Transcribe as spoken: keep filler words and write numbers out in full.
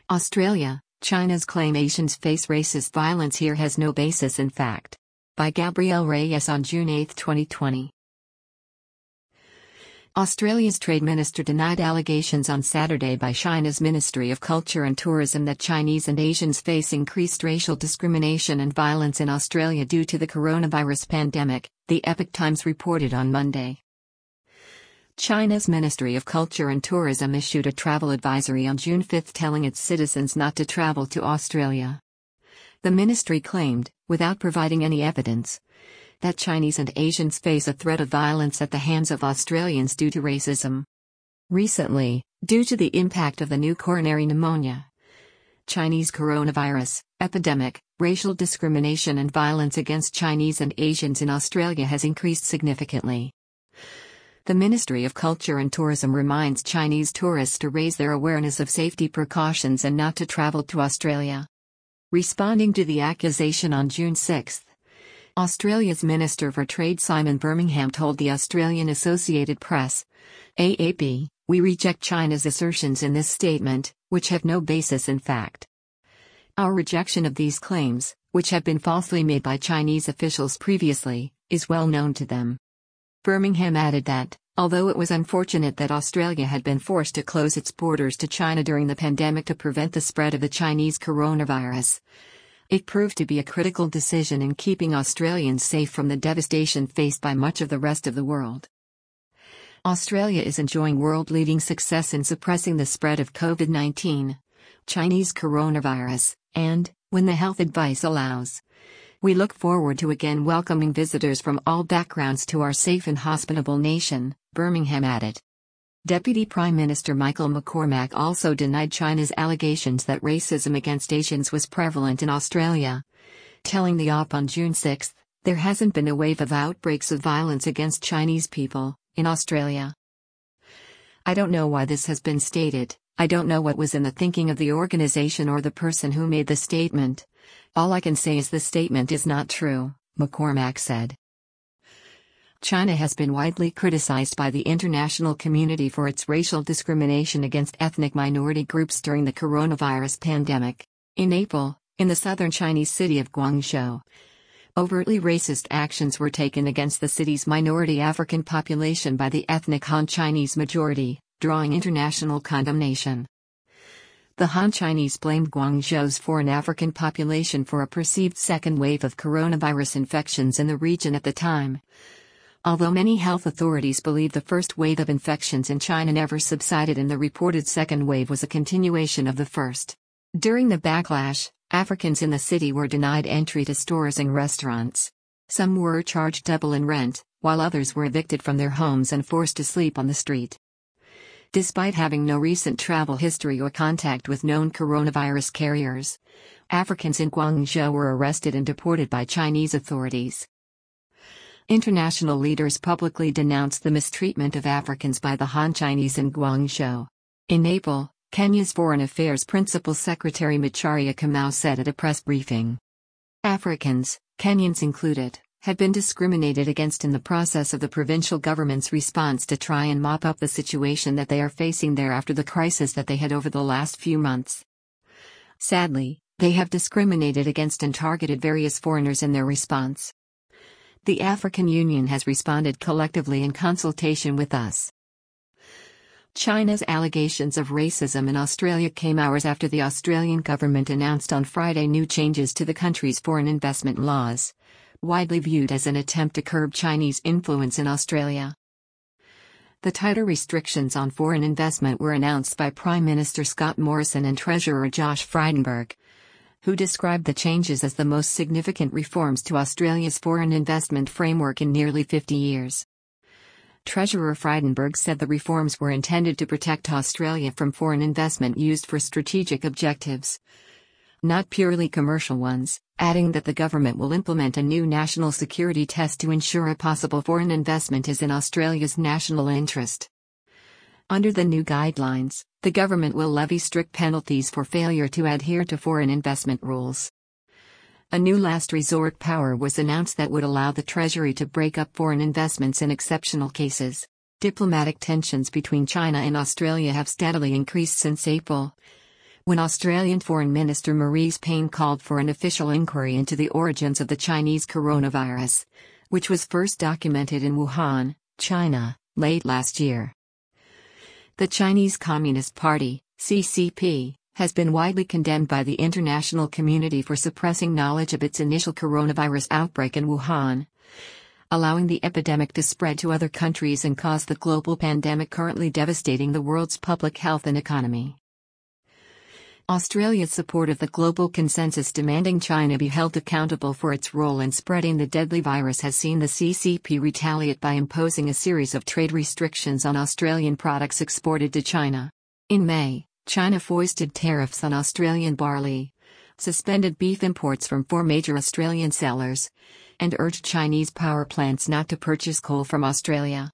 Australia, China's claim Asians face racist violence here has no basis in fact. By Gabrielle Reyes on June eighth, twenty twenty. Australia's Trade Minister denied allegations on Saturday by China's Ministry of Culture and Tourism that Chinese and Asians face increased racial discrimination and violence in Australia due to the coronavirus pandemic, the Epoch Times reported on Monday. China's Ministry of Culture and Tourism issued a travel advisory on June fifth telling its citizens not to travel to Australia. The ministry claimed, without providing any evidence, that Chinese and Asians face a threat of violence at the hands of Australians due to racism. Recently, due to the impact of the new coronary pneumonia, Chinese coronavirus epidemic, racial discrimination and violence against Chinese and Asians in Australia has increased significantly. The Ministry of Culture and Tourism reminds Chinese tourists to raise their awareness of safety precautions and not to travel to Australia. Responding to the accusation on June sixth, Australia's Minister for Trade Simon Birmingham told the Australian Associated Press, A A P, "We reject China's assertions in this statement, which have no basis in fact. Our rejection of these claims, which have been falsely made by Chinese officials previously, is well known to them." Birmingham added that, although it was unfortunate that Australia had been forced to close its borders to China during the pandemic to prevent the spread of the Chinese coronavirus, it proved to be a critical decision in keeping Australians safe from the devastation faced by much of the rest of the world. Australia is enjoying world-leading success in suppressing the spread of COVID nineteen, Chinese coronavirus, and, when the health advice allows, we look forward to again welcoming visitors from all backgrounds to our safe and hospitable nation, Birmingham added. Deputy Prime Minister Michael McCormack also denied China's allegations that racism against Asians was prevalent in Australia, telling the Op on June sixth, "There hasn't been a wave of outbreaks of violence against Chinese people in Australia. I don't know why this has been stated, I don't know what was in the thinking of the organization or the person who made the statement. All I can say is the statement is not true," McCormack said. China has been widely criticized by the international community for its racial discrimination against ethnic minority groups during the coronavirus pandemic. In April, in the southern Chinese city of Guangzhou, overtly racist actions were taken against the city's minority African population by the ethnic Han Chinese majority, drawing international condemnation. The Han Chinese blamed Guangzhou's foreign African population for a perceived second wave of coronavirus infections in the region at the time. Although many health authorities believe the first wave of infections in China never subsided and the reported second wave was a continuation of the first. During the backlash, Africans in the city were denied entry to stores and restaurants. Some were charged double in rent, while others were evicted from their homes and forced to sleep on the street. Despite having no recent travel history or contact with known coronavirus carriers, Africans in Guangzhou were arrested and deported by Chinese authorities. International leaders publicly denounced the mistreatment of Africans by the Han Chinese in Guangzhou. In April, Kenya's Foreign Affairs Principal Secretary Macharia Kamau said at a press briefing, "Africans, Kenyans included, have been discriminated against in the process of the provincial government's response to try and mop up the situation that they are facing there after the crisis that they had over the last few months. Sadly, they have discriminated against and targeted various foreigners in their response. The African Union has responded collectively in consultation with us." China's allegations of racism in Australia came hours after the Australian government announced on Friday new changes to the country's foreign investment laws, widely viewed as an attempt to curb Chinese influence in Australia. The tighter restrictions on foreign investment were announced by Prime Minister Scott Morrison and Treasurer Josh Frydenberg, who described the changes as the most significant reforms to Australia's foreign investment framework in nearly fifty years. Treasurer Frydenberg said the reforms were intended to protect Australia from foreign investment used for strategic objectives, not purely commercial ones, adding that the government will implement a new national security test to ensure a possible foreign investment is in Australia's national interest. Under the new guidelines, the government will levy strict penalties for failure to adhere to foreign investment rules. A new last resort power was announced that would allow the Treasury to break up foreign investments in exceptional cases. Diplomatic tensions between China and Australia have steadily increased since April, when Australian Foreign Minister Marise Payne called for an official inquiry into the origins of the Chinese coronavirus, which was first documented in Wuhan, China, late last year. The Chinese Communist Party, C C P, has been widely condemned by the international community for suppressing knowledge of its initial coronavirus outbreak in Wuhan, allowing the epidemic to spread to other countries and cause the global pandemic currently devastating the world's public health and economy. Australia's support of the global consensus demanding China be held accountable for its role in spreading the deadly virus has seen the C C P retaliate by imposing a series of trade restrictions on Australian products exported to China. In May, China foisted tariffs on Australian barley, suspended beef imports from four major Australian sellers, and urged Chinese power plants not to purchase coal from Australia.